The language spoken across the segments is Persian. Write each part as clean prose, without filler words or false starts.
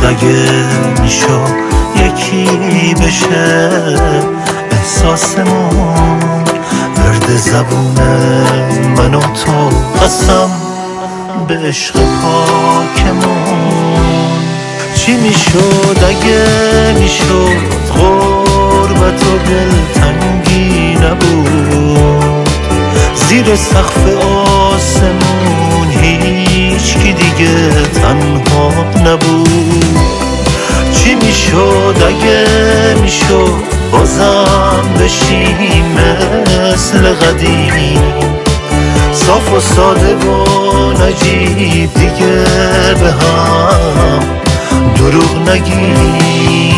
اگه میشد یکی بشه احساسمون، ورد زبون من و تو، قسم به عشق پاکمون. چی میشد اگه میشد غربت و دلتنگی نبود، زیر سقف آسمون هیچ کی دیگه تنها نبود. چی میشد اگه میشد بازم بشیم مثل قدیم، صاف و ساده و نجیب، دیگه به هم دروغ نگیم.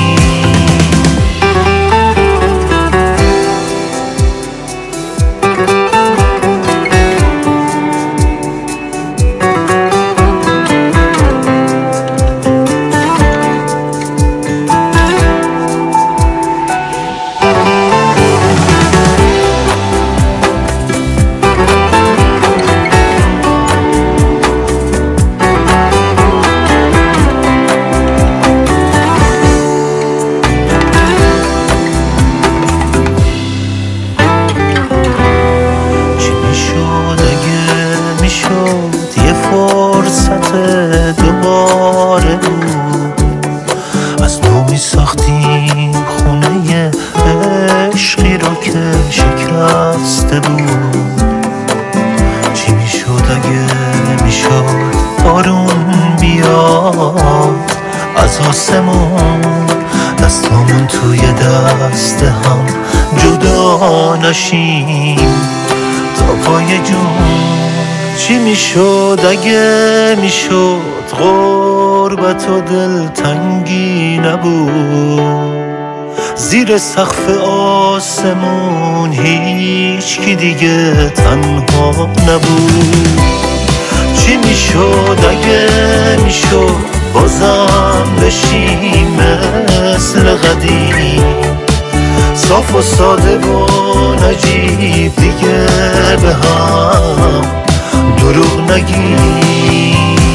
یه فرصت دوباره بود، از نو می ساختیم خونه عشقی رو که شکسته بود. چی می شد اگه می شد بارون بیاد از آسمون، دستامون توی دست هم جدا نشیم تا پای جون. چی میشد اگه میشد غربت و دلتنگی نبود، زیر سقف آسمون هیچ کی دیگه تنها نبود. چی میشد اگه میشد بازم بشیم مثل قدیم، صاف و ساده و نجیب، دیگه به هم دروغ نگیم.